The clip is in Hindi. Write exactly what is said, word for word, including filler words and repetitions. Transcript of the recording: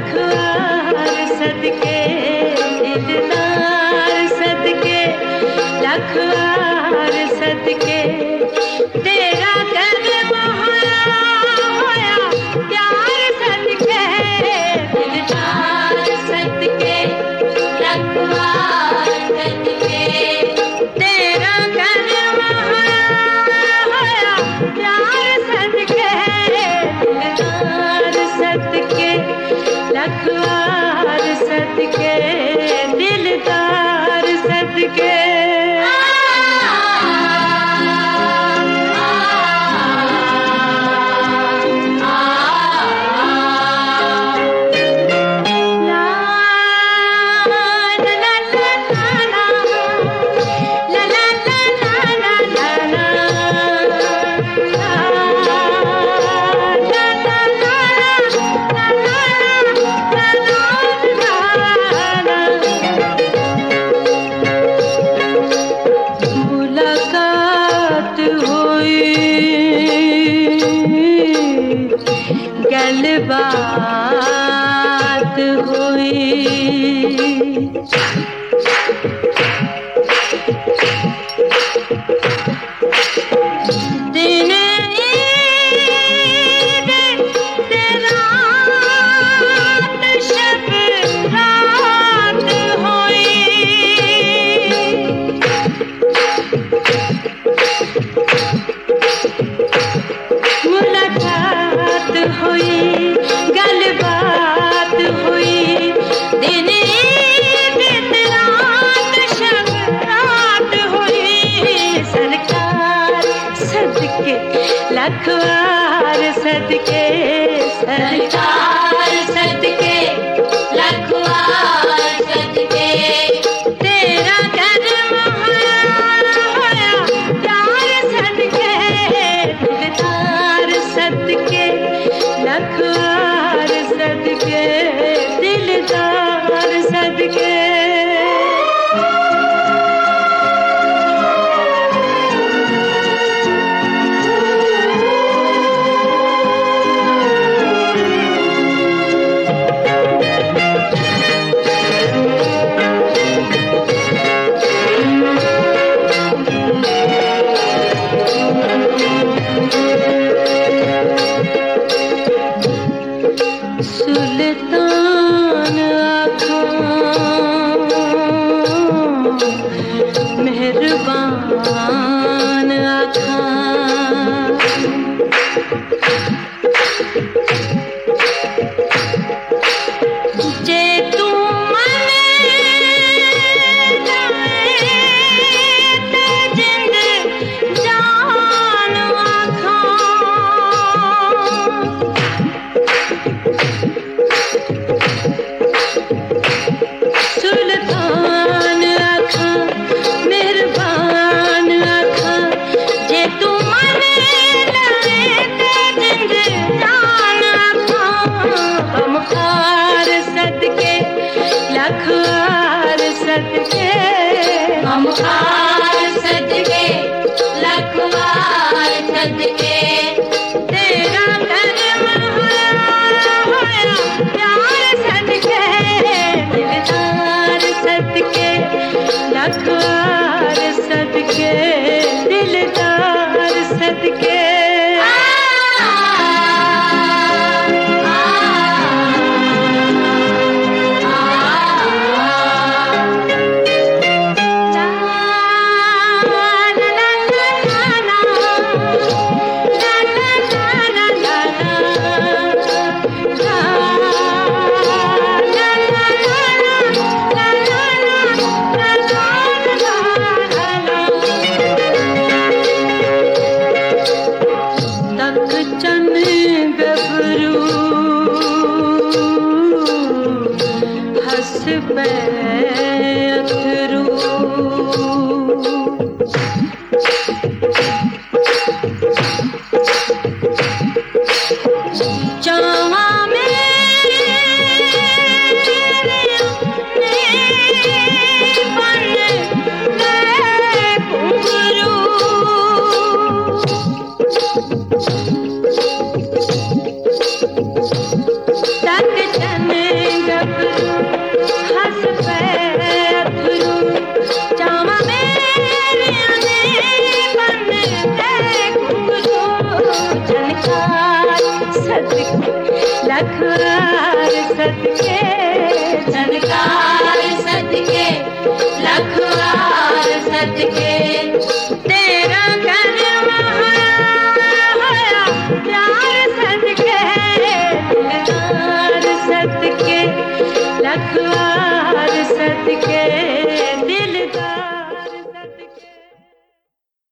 लखवार सदके दिलदार सदके लखवार सदके तेरा कर्म होया होया प्यार सदके दिलदार सदके लखवार सदके तेरा कर्म होया होया प्यार सदके दिलदार सदके लखवार सदके दिलदार सदके बात हुई दिन ईद तेरा शब रात हुई मुलाकात हुई गलबात हुई दिन ईद रात शब रात हुई सरकार सदके लखवार सदके सरकार सदके लखवार सदके तेरा कर्म होया होया प्यार सदके दिलदार सदके लखवार सदके दिलदार सदके सुल्तान आँखों मेहरबान आँखों जे तू मने जाए ते जिंद जान आँखों सुल्तान आँखों मेहरबान आँखों जे तू मने लाए ते जिंद जान आँखों गमखार सदके लखवार सदके गमखार सदके लखवार सदके तेरा कर्म होया होया प्यार सदके दिलदार सदके लखवार सदके दिलदार सदके तक चने सदके लखवार सदके झनकार सदके लखवार सदके तेरा करवा होया प्यार सदके लखवार सदके लखवार सदके